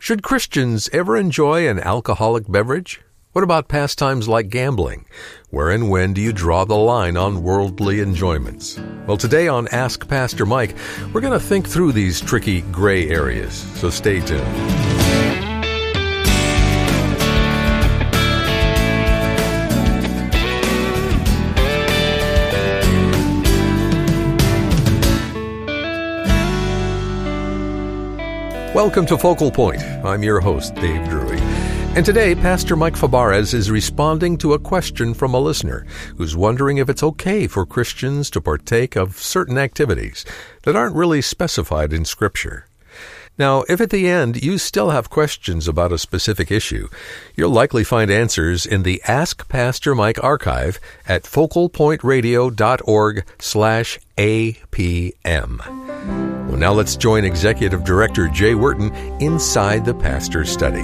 Should Christians ever enjoy an alcoholic beverage? What about pastimes like gambling? Where and when do you draw the line on worldly enjoyments? Well, today on Ask Pastor Mike, we're going to think through these tricky gray areas, so stay tuned. Welcome to Focal Point. I'm your host, Dave Drury. And today, Pastor Mike Fabarez is responding to a question from a listener who's wondering if it's okay for Christians to partake of certain activities that aren't really specified in Scripture. Now, if at the end you still have questions about a specific issue, you'll likely find answers in the Ask Pastor Mike archive at focalpointradio.org/APM. Well, now let's join Executive Director Jay Wharton inside the Pastor's Study.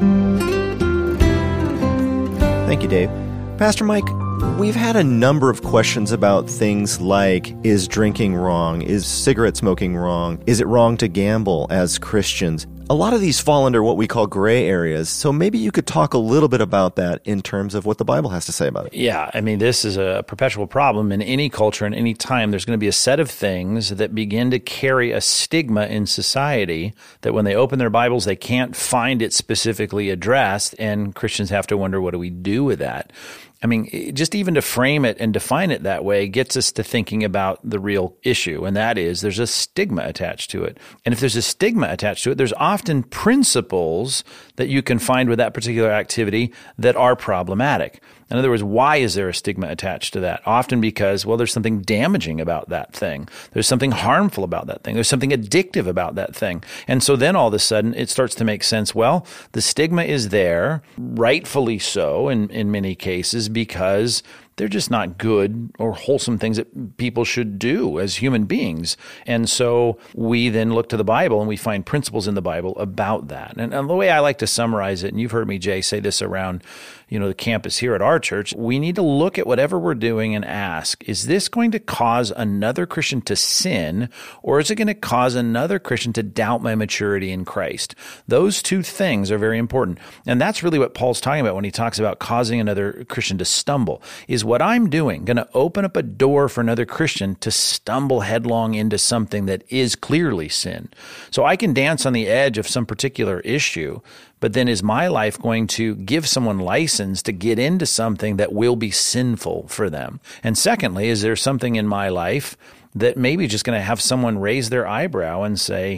Thank you, Dave. Pastor Mike, we've had a number of questions about things like, is drinking wrong? Is cigarette smoking wrong? Is it wrong to gamble as Christians? A lot of these fall under what we call gray areas, so maybe you could talk a little bit about that in terms of what the Bible has to say about it. Yeah, I mean, this is a perpetual problem in any culture and any time. There's going to be a set of things that begin to carry a stigma in society that when they open their Bibles, they can't find it specifically addressed, and Christians have to wonder, what do we do with that? I mean, just even to frame it and define it that way gets us to thinking about the real issue, and that is there's a stigma attached to it. And if there's a stigma attached to it, there's often principles that you can find with that particular activity that are problematic. In other words, why is there a stigma attached to that? Often because, well, there's something damaging about that thing. There's something harmful about that thing. There's something addictive about that thing. And so then all of a sudden it starts to make sense. Well, the stigma is there, rightfully so in many cases, because they're just not good or wholesome things that people should do as human beings. And so we then look to the Bible and we find principles in the Bible about that. And the way I like to summarize it, and you've heard me, Jay, say this around the campus here at our church, we need to look at whatever we're doing and ask, is this going to cause another Christian to sin, or is it going to cause another Christian to doubt my maturity in Christ? Those two things are very important. And that's really what Paul's talking about when he talks about causing another Christian to stumble. Is what I'm doing going to open up a door for another Christian to stumble headlong into something that is clearly sin? So I can dance on the edge of some particular issue, but then is my life going to give someone license to get into something that will be sinful for them? And secondly, is there something in my life that maybe just going to have someone raise their eyebrow and say,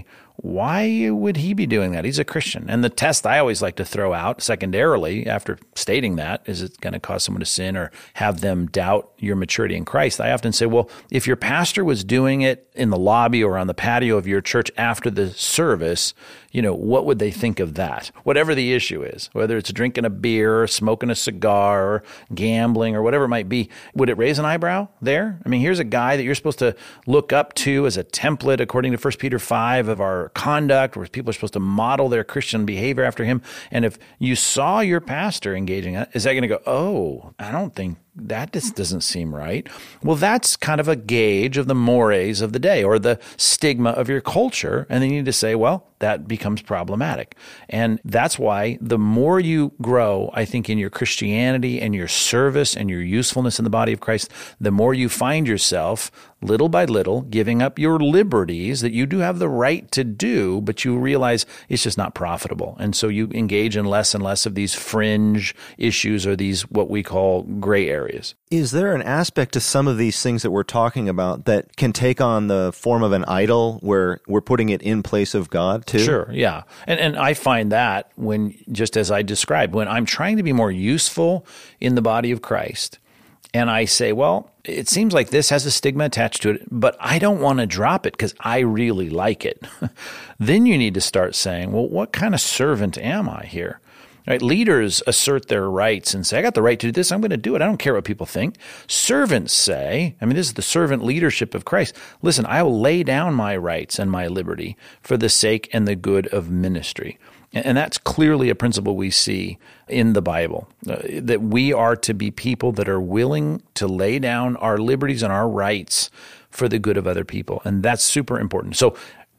why would he be doing that? He's a Christian. And the test I always like to throw out secondarily after stating that, is it going to cause someone to sin or have them doubt your maturity in Christ? I often say, well, if your pastor was doing it in the lobby or on the patio of your church after the service, what would they think of that? Whatever the issue is, whether it's drinking a beer, or smoking a cigar, or gambling, or whatever it might be, would it raise an eyebrow there? I mean, here's a guy that you're supposed to look up to as a template, according to 1 Peter 5, of our conduct, where people are supposed to model their Christian behavior after him. And if you saw your pastor engaging in that, is that going to go, oh, I don't think that just doesn't seem right? Well, that's kind of a gauge of the mores of the day or the stigma of your culture. And then you need to say, well, that becomes problematic. And that's why the more you grow, I think, in your Christianity and your service and your usefulness in the body of Christ, the more you find yourself little by little giving up your liberties that you do have the right to do, but you realize it's just not profitable. And so you engage in less and less of these fringe issues or these what we call gray areas. Is there an aspect to some of these things that we're talking about that can take on the form of an idol where we're putting it in place of God too? Sure, yeah. And I find that when, just as I described, when I'm trying to be more useful in the body of Christ, and I say, well, it seems like this has a stigma attached to it, but I don't want to drop it because I really like it. Then you need to start saying, well, what kind of servant am I here? Right? Leaders assert their rights and say, I got the right to do this. I'm going to do it. I don't care what people think. Servants say, this is the servant leadership of Christ. Listen, I will lay down my rights and my liberty for the sake and the good of ministry. And that's clearly a principle we see in the Bible, that we are to be people that are willing to lay down our liberties and our rights for the good of other people. And that's super important. So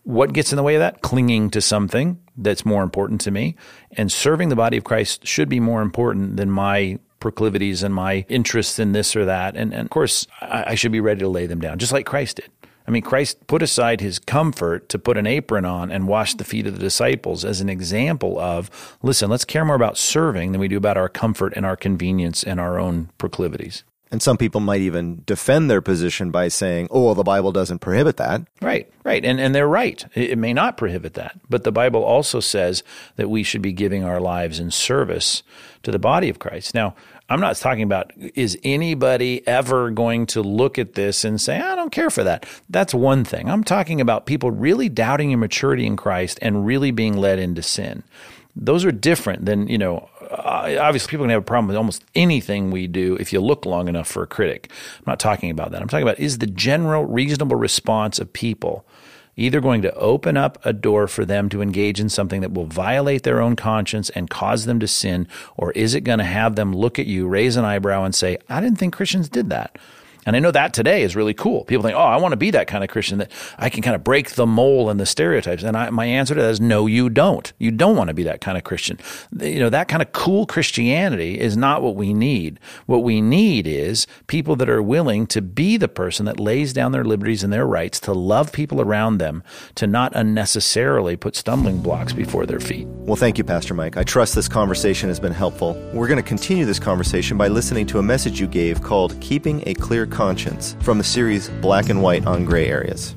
What gets in the way of that? Clinging to something that's more important to me. And serving the body of Christ should be more important than my proclivities and my interests in this or that. And of course, I should be ready to lay them down, just like Christ did. I mean, Christ put aside his comfort to put an apron on and wash the feet of the disciples as an example of, listen, let's care more about serving than we do about our comfort and our convenience and our own proclivities. And some people might even defend their position by saying, oh, well, the Bible doesn't prohibit that. Right. And they're right. It may not prohibit that. But the Bible also says that we should be giving our lives in service to the body of Christ. Now, I'm not talking about, is anybody ever going to look at this and say, I don't care for that? That's one thing. I'm talking about people really doubting your maturity in Christ and really being led into sin. Those are different than, obviously people can have a problem with almost anything we do if you look long enough for a critic. I'm not talking about that. I'm talking about, is the general reasonable response of people either going to open up a door for them to engage in something that will violate their own conscience and cause them to sin, or is it going to have them look at you, raise an eyebrow, and say, I didn't think Christians did that? And I know that today is really cool. People think, I want to be that kind of Christian, that I can kind of break the mold and the stereotypes. And my answer to that is, no, you don't. You don't want to be that kind of Christian. That kind of cool Christianity is not what we need. What we need is people that are willing to be the person that lays down their liberties and their rights, to love people around them, to not unnecessarily put stumbling blocks before their feet. Well, thank you, Pastor Mike. I trust this conversation has been helpful. We're going to continue this conversation by listening to a message you gave called Keeping a Clear Conscience from the series Black and White on Gray Areas.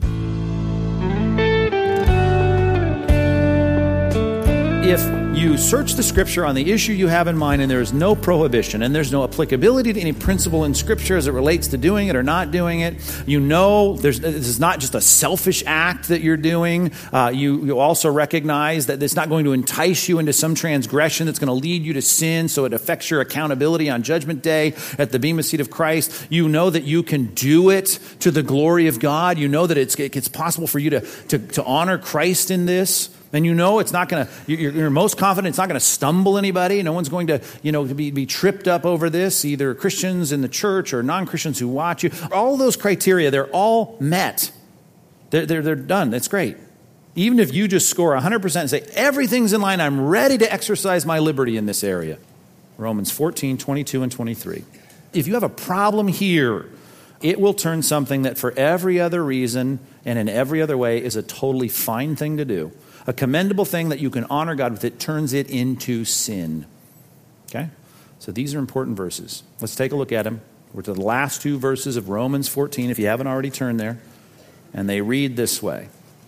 If you search the Scripture on the issue you have in mind and there is no prohibition and there's no applicability to any principle in Scripture as it relates to doing it or not doing it, this is not just a selfish act that you're doing. You also recognize that it's not going to entice you into some transgression that's going to lead you to sin, so it affects your accountability on Judgment Day at the Bema Seat of Christ. You know that you can do it to the glory of God. You know that it's possible for you to honor Christ in this. And you know it's not going to, you're most confident it's not going to stumble anybody. No one's going to, be tripped up over this, either Christians in the church or non-Christians who watch you. All those criteria, they're all met. They're done. That's great. Even if you just score 100% and say, everything's in line, I'm ready to exercise my liberty in this area. Romans 14, 22 and 23. If you have a problem here, it will turn something that for every other reason and in every other way is a totally fine thing to do, a commendable thing that you can honor God with, it turns it into sin. Okay? So these are important verses. Let's take a look at them. We're to the last two verses of Romans 14, if you haven't already turned there. And they read this way.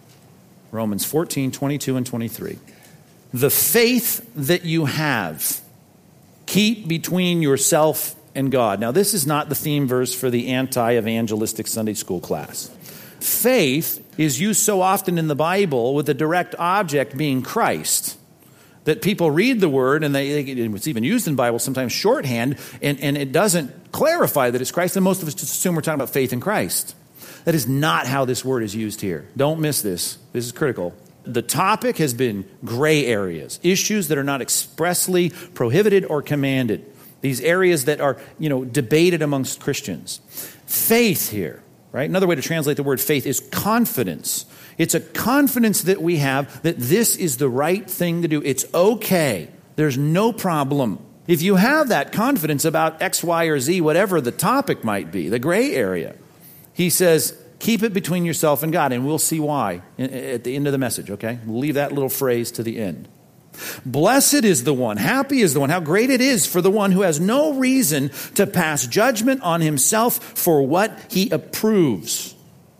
Romans 14, 22 and 23. The faith that you have, keep between yourself and God. Now, this is not the theme verse for the anti-evangelistic Sunday school class. Faith is used so often in the Bible with the direct object being Christ that people read the word, and it's even used in the Bible, sometimes shorthand, and it doesn't clarify that it's Christ, and most of us just assume we're talking about faith in Christ. That is not how this word is used here. Don't miss this. This is critical. The topic has been gray areas, issues that are not expressly prohibited or commanded. These areas that are, debated amongst Christians. Faith here. Right? Another way to translate the word faith is confidence. It's a confidence that we have that this is the right thing to do. It's okay. There's no problem. If you have that confidence about X, Y, or Z, whatever the topic might be, the gray area, he says, keep it between yourself and God, and we'll see why at the end of the message, okay? We'll leave that little phrase to the end. Blessed is the one, happy is the one, how great it is for the one who has no reason to pass judgment on himself for what he approves.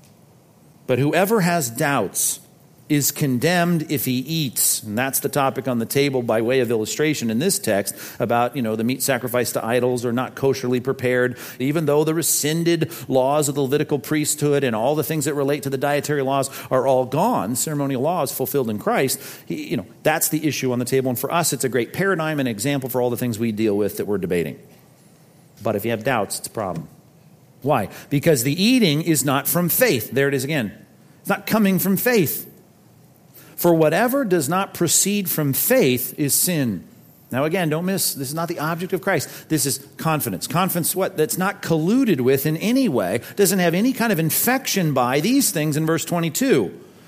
But whoever has doubts is condemned if he eats. And that's the topic on the table by way of illustration in this text about, the meat sacrificed to idols or not kosherly prepared. Even though the rescinded laws of the Levitical priesthood and all the things that relate to the dietary laws are all gone, ceremonial laws fulfilled in Christ, that's the issue on the table. And for us, it's a great paradigm and example for all the things we deal with that we're debating. But if you have doubts, it's a problem. Why? Because the eating is not from faith. There it is again. It's not coming from faith. For whatever does not proceed from faith is sin. Now again, don't miss, this is not the object of Christ. This is confidence. Confidence what? That's not colluded with in any way, doesn't have any kind of infection by these things in verse 22.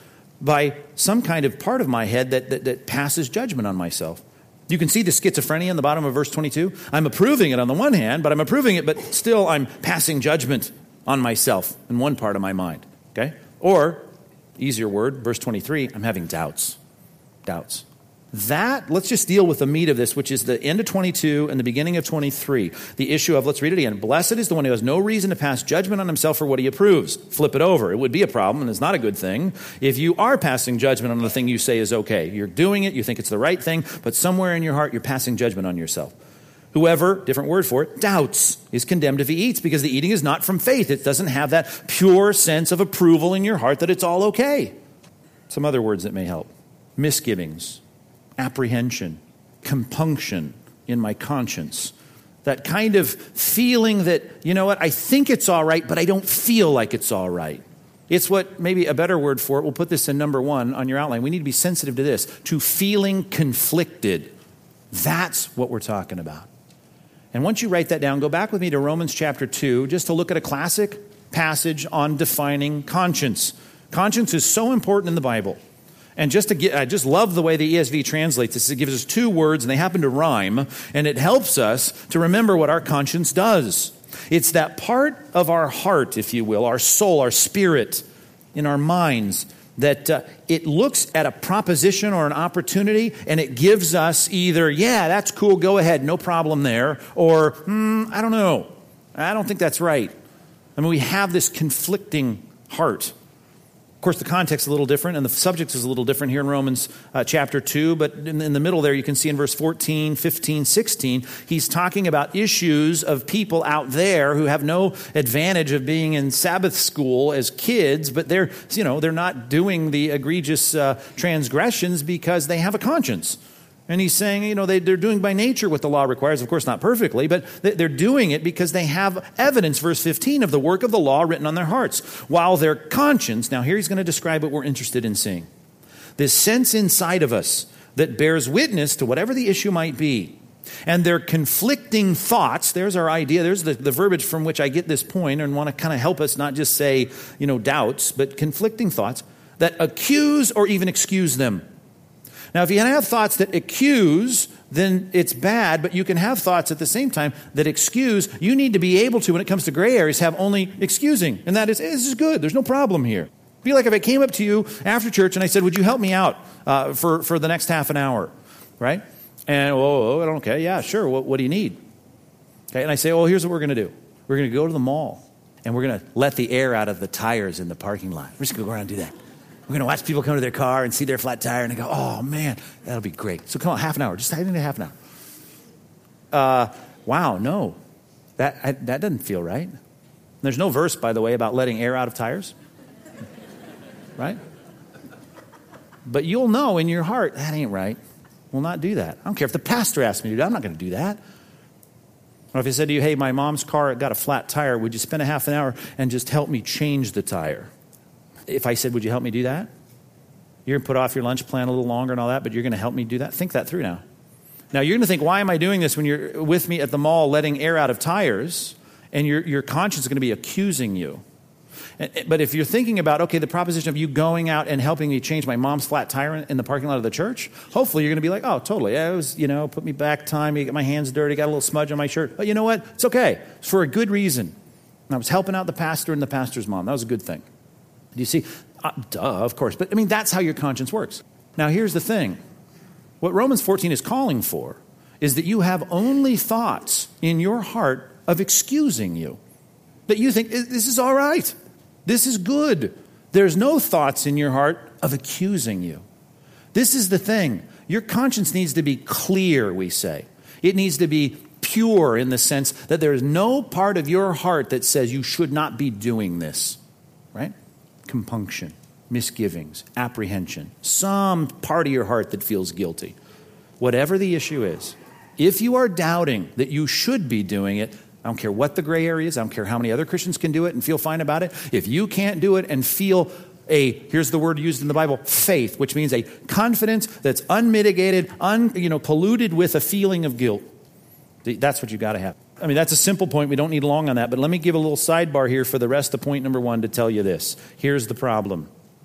by some kind of part of my head that passes judgment on myself. You can see the schizophrenia in the bottom of verse 22. I'm approving it on the one hand, but I'm approving it, but still I'm passing judgment on myself in one part of my mind. Okay? Or, easier word, verse 23, I'm having doubts. Doubts. That, let's just deal with the meat of this, which is the end of 22 and the beginning of 23. The issue of, let's read it again. Blessed is the one who has no reason to pass judgment on himself for what he approves. Flip it over. It would be a problem, and it's not a good thing if you are passing judgment on the thing you say is okay. You're doing it, you think it's the right thing, but somewhere in your heart you're passing judgment on yourself. Whoever, different word for it, doubts is condemned if he eats, because the eating is not from faith. It doesn't have that pure sense of approval in your heart that it's all okay. Some other words that may help. Misgivings. Apprehension, compunction in my conscience. That kind of feeling that, you know what, I think it's all right, but I don't feel like it's all right. It's what, maybe a better word for it, we'll put this in number 1 on your outline. We need to be sensitive to this, to feeling conflicted. That's what we're talking about. And once you write that down, go back with me to Romans chapter 2, just to look at a classic passage on defining conscience. Conscience is so important in the Bible. And I just love the way the ESV translates this. It gives us 2 words, and they happen to rhyme, and it helps us to remember what our conscience does. It's that part of our heart, if you will, our soul, our spirit, in our minds, that it looks at a proposition or an opportunity, and it gives us either, yeah, that's cool, go ahead, no problem there, or, I don't know, I don't think that's right. I mean, we have this conflicting heart. Of course, the context is a little different, and the subject is a little different here in Romans chapter 2, but in the middle there you can see in verse 14, 15, 16, he's talking about issues of people out there who have no advantage of being in Sabbath school as kids, but they're not doing the egregious transgressions because they have a conscience. And he's saying, they're doing by nature what the law requires, of course not perfectly, but they're doing it because they have evidence, verse 15, of the work of the law written on their hearts. While their conscience, now here he's going to describe what we're interested in seeing. This sense inside of us that bears witness to whatever the issue might be. And their conflicting thoughts, there's our idea, there's the verbiage from which I get this point and want to kind of help us not just say, doubts, but conflicting thoughts that accuse or even excuse them. Now, if you have thoughts that accuse, then it's bad, but you can have thoughts at the same time that excuse. You need to be able to, when it comes to gray areas, have only excusing. And that is, this is good. There's no problem here. It'd be like if I came up to you after church and I said, would you help me out for the next half an hour, right? And, okay, yeah, sure. What do you need? Okay, and I say, here's what we're going to do. We're going to go to the mall, and we're going to let the air out of the tires in the parking lot. We're just going to go around and do that. We're going to watch people come to their car and see their flat tire and they go, oh, man, that'll be great. So come on, half an hour. Just I need a half an hour. Wow, no. That doesn't feel right. There's no verse, by the way, about letting air out of tires. Right? But you'll know in your heart, that ain't right. We'll not do that. I don't care if the pastor asks me to do that. I'm not going to do that. Or if he said to you, hey, my mom's car got a flat tire. Would you spend a half an hour and just help me change the tire? If I said, would you help me do that? You're going to put off your lunch plan a little longer and all that, but you're going to help me do that? Think that through now. Now, you're going to think, why am I doing this when you're with me at the mall letting air out of tires, and your conscience is going to be accusing you? But if you're thinking about, okay, the proposition of you going out and helping me change my mom's flat tire in the parking lot of the church, hopefully you're going to be like, oh, totally. Yeah, it was, put me back time, you get my hands dirty, got a little smudge on my shirt. But you know what? It's okay. It's for a good reason. And I was helping out the pastor and the pastor's mom. That was a good thing. Do you see? Of course. But, that's how your conscience works. Now, here's the thing. What Romans 14 is calling for is that you have only thoughts in your heart of excusing you. That you think, this is all right. This is good. There's no thoughts in your heart of accusing you. This is the thing. Your conscience needs to be clear, we say. It needs to be pure in the sense that there is no part of your heart that says you should not be doing this. Right? Compunction, misgivings, apprehension, some part of your heart that feels guilty. Whatever the issue is, if you are doubting that you should be doing it, I don't care what the gray area is, I don't care how many other Christians can do it and feel fine about it, if you can't do it and feel here's the word used in the Bible, faith, which means a confidence that's unmitigated, polluted with a feeling of guilt, that's what you got to have. That's a simple point. We don't need long on that. But let me give a little sidebar here for the rest of point number 1 to tell you this. Here's the problem.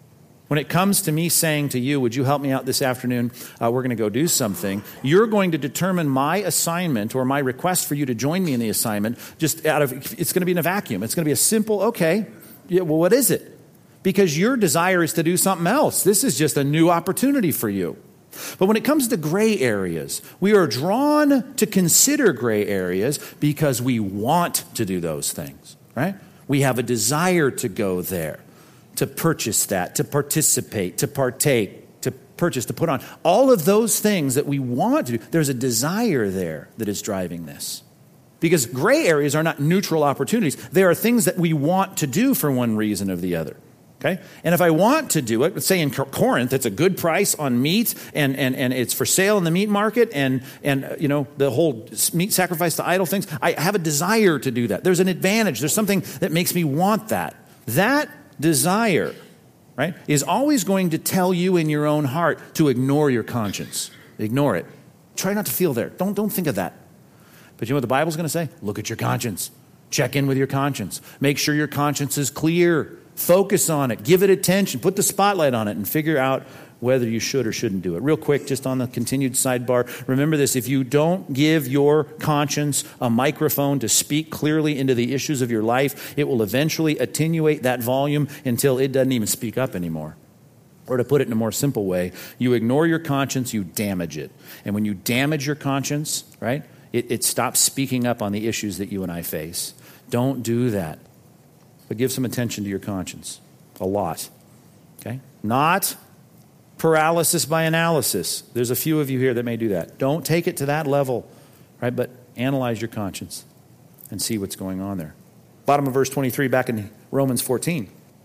When it comes to me saying to you, would you help me out this afternoon? We're going to go do something. You're going to determine my assignment or my request for you to join me in the assignment it's going to be in a vacuum. It's going to be a simple, okay, yeah, well, what is it? Because your desire is to do something else. This is just a new opportunity for you. But when it comes to gray areas, we are drawn to consider gray areas because we want to do those things, right? We have a desire to go there, to purchase that, to participate, to partake, to purchase, to put on. All of those things that we want to do, there's a desire there that is driving this. Because gray areas are not neutral opportunities. They are things that we want to do for one reason or the other. Okay? And if I want to do it, let's say in Corinth, it's a good price on meat and it's for sale in the meat market and the whole meat sacrifice to idol things, I have a desire to do that. There's an advantage. There's something that makes me want that. That desire, right, is always going to tell you in your own heart to ignore your conscience. Ignore it. Try not to feel there. Don't think of that. But you know what the Bible's going to say? Look at your conscience. Check in with your conscience. Make sure your conscience is clear. Focus on it. Give it attention. Put the spotlight on it and figure out whether you should or shouldn't do it. Real quick, just on the continued sidebar, remember this. If you don't give your conscience a microphone to speak clearly into the issues of your life, it will eventually attenuate that volume until it doesn't even speak up anymore. Or to put it in a more simple way, you ignore your conscience, you damage it. And when you damage your conscience, right, it stops speaking up on the issues that you and I face. Don't do that. But give some attention to your conscience. A lot. Okay? Not paralysis by analysis. There's a few of you here that may do that. Don't take it to that level, right? But analyze your conscience and see what's going on there. Bottom of verse 23 back in Romans 14.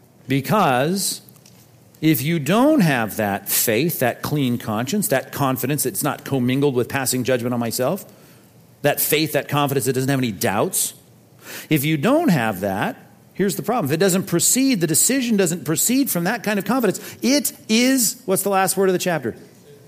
Because if you don't have that faith, that clean conscience, that confidence that's not commingled with passing judgment on myself, that faith, that confidence that doesn't have any doubts, if you don't have that, here's the problem. If it doesn't proceed, the decision doesn't proceed from that kind of confidence, it is, what's the last word of the chapter?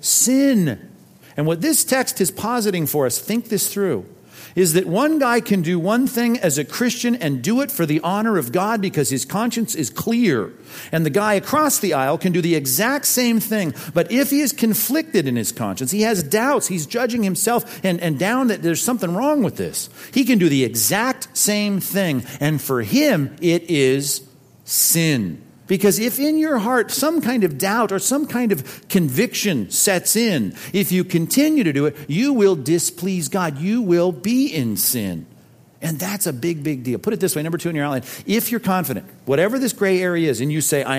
Sin. And what this text is positing for us, think this through, is that one guy can do one thing as a Christian and do it for the honor of God because his conscience is clear. And the guy across the aisle can do the exact same thing. But if he is conflicted in his conscience, he has doubts, he's judging himself and down that there's something wrong with this, he can do the exact same thing. And for him, it is sin. Because if in your heart some kind of doubt or some kind of conviction sets in, if you continue to do it, you will displease God. You will be in sin. And that's a big, big deal. Put it this way, number 2 in your outline. If you're confident, whatever this gray area is, and you say,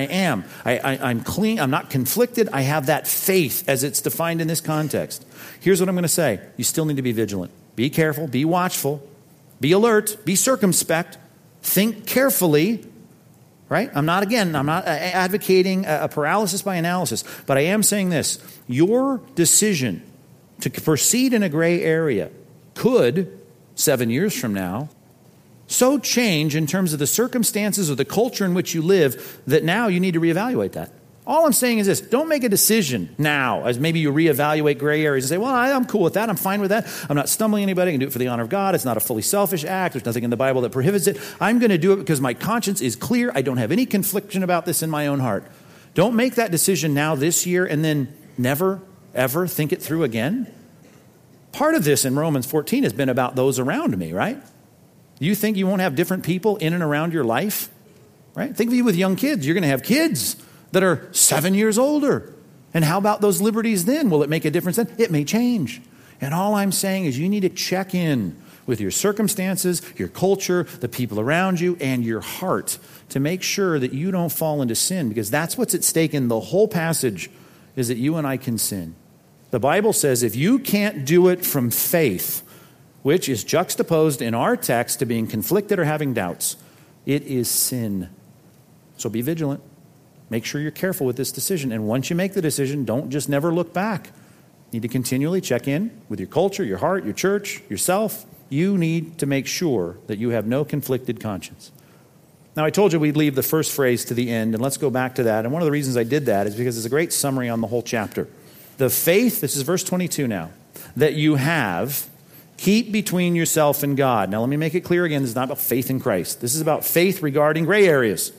I'm clean, I'm not conflicted, I have that faith as it's defined in this context. Here's what I'm going to say. You still need to be vigilant. Be careful, be watchful, be alert, be circumspect, think carefully. Right? I'm not advocating a paralysis by analysis, but I am saying this. Your decision to proceed in a gray area could, 7 years from now, so change in terms of the circumstances or the culture in which you live that now you need to reevaluate that. All I'm saying is this. Don't make a decision now as maybe you reevaluate gray areas and say, well, I'm cool with that. I'm fine with that. I'm not stumbling anybody. I can do it for the honor of God. It's not a fully selfish act. There's nothing in the Bible that prohibits it. I'm going to do it because my conscience is clear. I don't have any confliction about this in my own heart. Don't make that decision now this year and then never, ever think it through again. Part of this in Romans 14 has been about those around me, right? You think you won't have different people in and around your life, right? Think of you with young kids. You're going to have kids that are 7 years older. And how about those liberties then? Will it make a difference then? It may change. And all I'm saying is you need to check in with your circumstances, your culture, the people around you, and your heart to make sure that you don't fall into sin, because that's what's at stake in the whole passage, is that you and I can sin. The Bible says if you can't do it from faith, which is juxtaposed in our text to being conflicted or having doubts, it is sin. So be vigilant. Make sure you're careful with this decision. And once you make the decision, don't just never look back. You need to continually check in with your culture, your heart, your church, yourself. You need to make sure that you have no conflicted conscience. Now, I told you we'd leave the first phrase to the end, and let's go back to that. And one of the reasons I did that is because it's a great summary on the whole chapter. The faith, this is verse 22 now, that you have, keep between yourself and God. Now, let me make it clear again, this is not about faith in Christ. This is about faith regarding gray areas.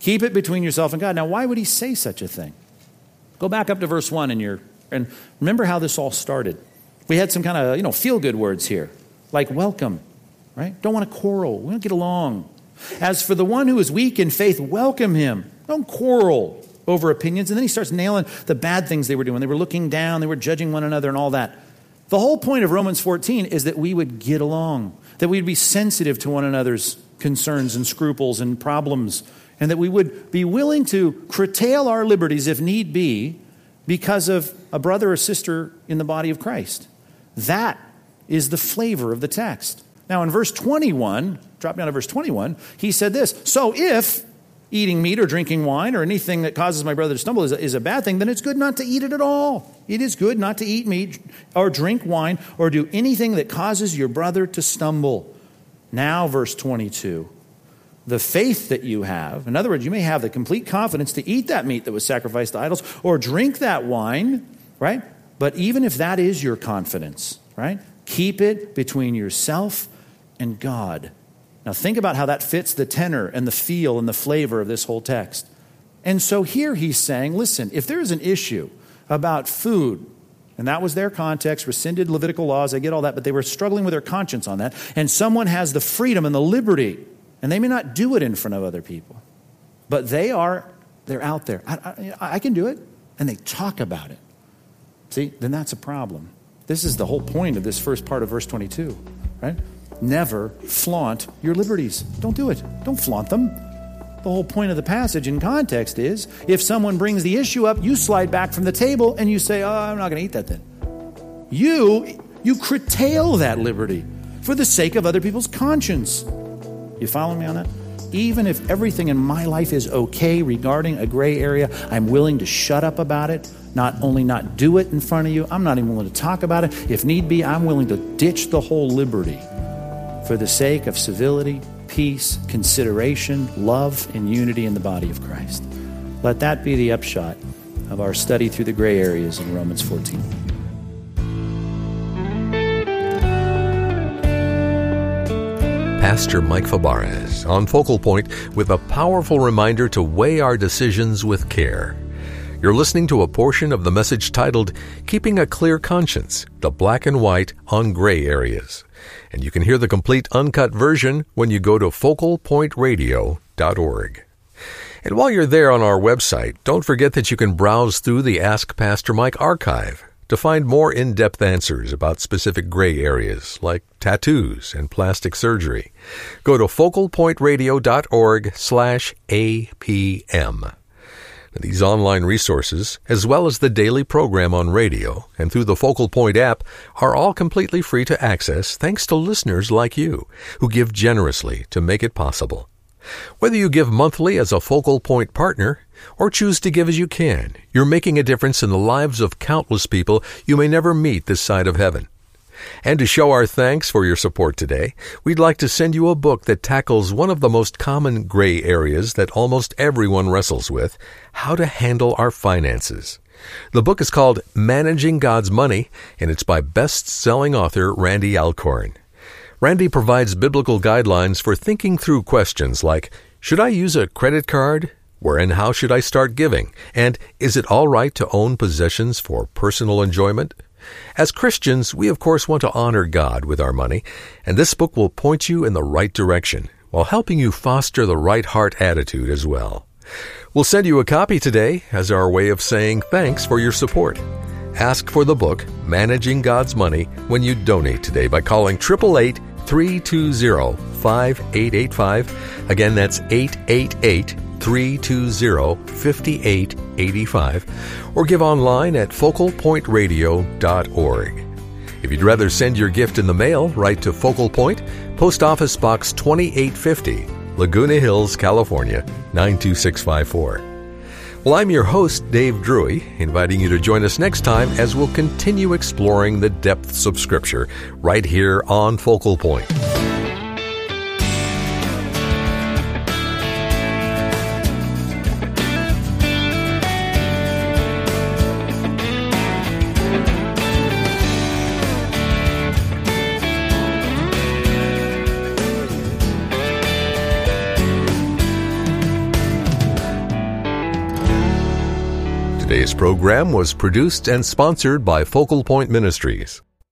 Keep it between yourself and God. Now, why would he say such a thing? Go back up to verse 1 and remember how this all started. We had some kind of, feel-good words here, like welcome, right? Don't want to quarrel. We don't get along. As for the one who is weak in faith, welcome him. Don't quarrel over opinions. And then he starts nailing the bad things they were doing. They were looking down. They were judging one another and all that. The whole point of Romans 14 is that we would get along, that we'd be sensitive to one another's concerns and scruples and problems, and that we would be willing to curtail our liberties if need be because of a brother or sister in the body of Christ. That is the flavor of the text. Now in verse 21, drop down to verse 21, he said this, so if eating meat or drinking wine or anything that causes my brother to stumble is a bad thing, then it's good not to eat it at all. It is good not to eat meat or drink wine or do anything that causes your brother to stumble. Now verse 22, the faith that you have, in other words, you may have the complete confidence to eat that meat that was sacrificed to idols or drink that wine, right? But even if that is your confidence, right? Keep it between yourself and God. Now think about how that fits the tenor and the feel and the flavor of this whole text. And so here he's saying, listen, if there is an issue about food, and that was their context, rescinded Levitical laws, I get all that, but they were struggling with their conscience on that, and someone has the freedom and the liberty, and they may not do it in front of other people, but they're out there. I can do it, and they talk about it. See, then that's a problem. This is the whole point of this first part of verse 22, right? Never flaunt your liberties. Don't do it. Don't flaunt them. The whole point of the passage in context is if someone brings the issue up, you slide back from the table and you say, oh, I'm not going to eat that then. You curtail that liberty for the sake of other people's conscience. You follow me on that? Even if everything in my life is okay regarding a gray area, I'm willing to shut up about it. Not only not do it in front of you, I'm not even willing to talk about it. If need be, I'm willing to ditch the whole liberty for the sake of civility, peace, consideration, love, and unity in the body of Christ. Let that be the upshot of our study through the gray areas in Romans 14. Pastor Mike Fabarez on Focal Point with a powerful reminder to weigh our decisions with care. You're listening to a portion of the message titled, Keeping a Clear Conscience, the Black and White on Gray Areas. And you can hear the complete uncut version when you go to focalpointradio.org. And while you're there on our website, don't forget that you can browse through the Ask Pastor Mike archive to find more in-depth answers about specific gray areas like tattoos and plastic surgery. Go to focalpointradio.org/APM. These online resources, as well as the daily program on radio and through the Focal Point app, are all completely free to access thanks to listeners like you who give generously to make it possible. Whether you give monthly as a Focal Point partner or choose to give as you can, you're making a difference in the lives of countless people you may never meet this side of heaven. And to show our thanks for your support today, we'd like to send you a book that tackles one of the most common gray areas that almost everyone wrestles with, how to handle our finances. The book is called Managing God's Money, and it's by best-selling author Randy Alcorn. Randy provides biblical guidelines for thinking through questions like, should I use a credit card? Where and how should I start giving? And is it all right to own possessions for personal enjoyment? As Christians, we of course want to honor God with our money, and this book will point you in the right direction while helping you foster the right heart attitude as well. We'll send you a copy today as our way of saying thanks for your support. Ask for the book, Managing God's Money, when you donate today by calling 888-320-5885. Again, that's 888-320-5885. Or give online at focalpointradio.org. If you'd rather send your gift in the mail, write to Focal Point, Post Office Box 2850, Laguna Hills, California, 92654. Well, I'm your host, Dave Drury, inviting you to join us next time as we'll continue exploring the depths of Scripture right here on Focal Point. Today's program was produced and sponsored by Focal Point Ministries.